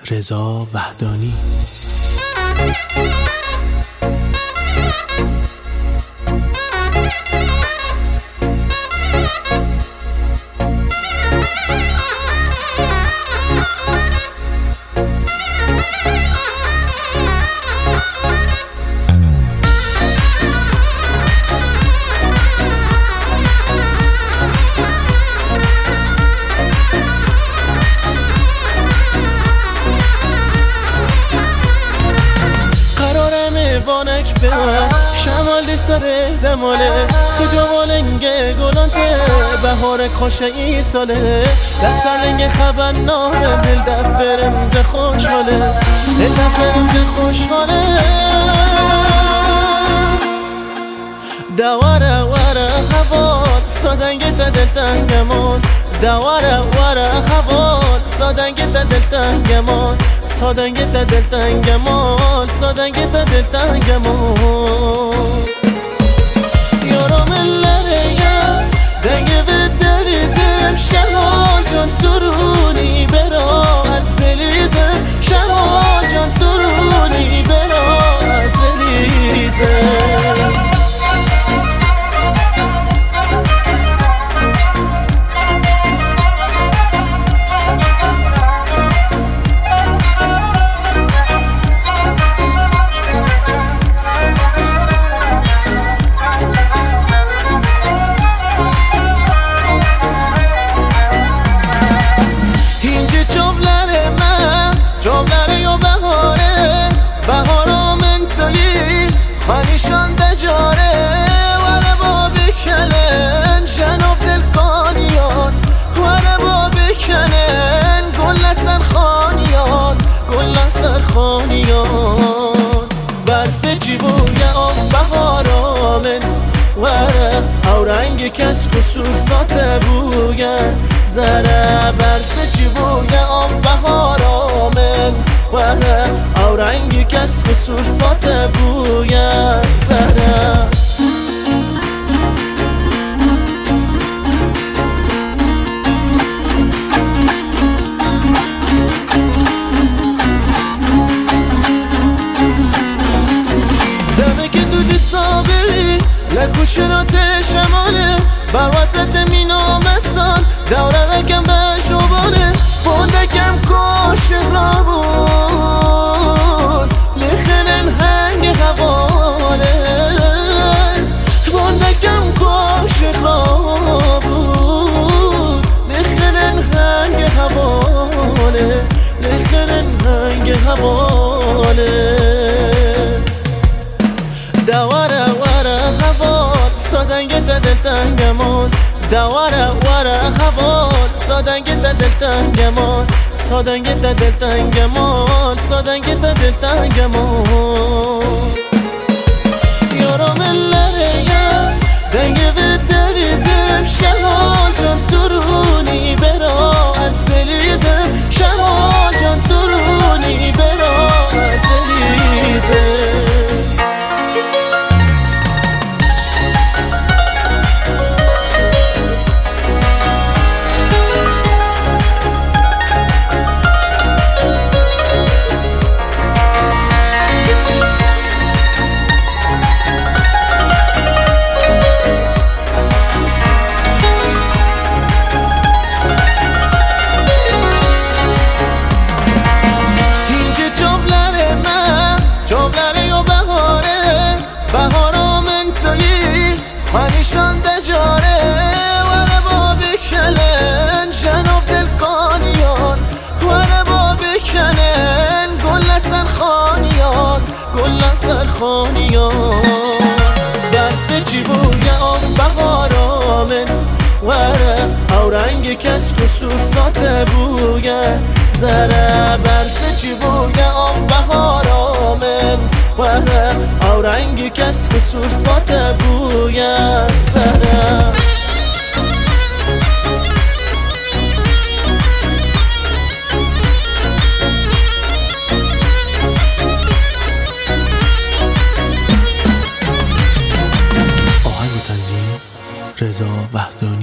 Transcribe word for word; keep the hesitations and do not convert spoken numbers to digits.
رضا وحدانی. وانک به شمال سر دماله کجا والنگ گلانته بهار خوش ای ساله در سرلنگ خبر نامه دل دفرم ز خوشحاله دل دفرم ز خوشحاله دواره واره حوال سادنگ تا دل تنگمان دواره واره حوال سادنگ تا دل تنگمان سادنگ تا دل تنگمان سادنگ تا دل تنگمان یارم لره دنگ به دویزم شهال جان درونی برا از بلیزم شهال جان درونی برا از بلیزم جملره یا بهاره بهارا من تویی خانیشان دجاره وره با بکنن شناف دل کانیان وره با بکنن گل سر خانیان گل سر خانیان برف جیبوی آب بهارا من وره او رنگ کس کسور ساته بوگن زره برف جیبوی آب بهارا من وره او رنگی کس کسور ساته بویم زره دمه که تو دیسابی لکوشنات شماله بروتت مینامستان دوره دکم به شبانه بوندکم کاش را بود لخنن هنگ حواله بوندکم کاش را بود لخنن هنگ حواله لخنن هنگ حواله دواره وره حوال سادنگ تا دل تنگمان دواره وره حوال سادنگ تا دل تنگمان سادنگ تا دل تنگمان سادنگ تا دل تنگمان یارم لره دنگ به دویزم شهال جان درونی برا از بلیزم شهال جان درونی برا از بلیزم بهارا من تویی خانیشان دجاره وره با بکنن شناف دل کانیان وره با بکنن گل سر خانیان گل سر خانیان برف جیبوی آب بهارا من وره او رنگ کس کسور ساته بوگن زره برف جیبوی آب بهارا من وره او رنگی کس کسور ساته بویم زره آهنگ تنظیم رضا وحدانی.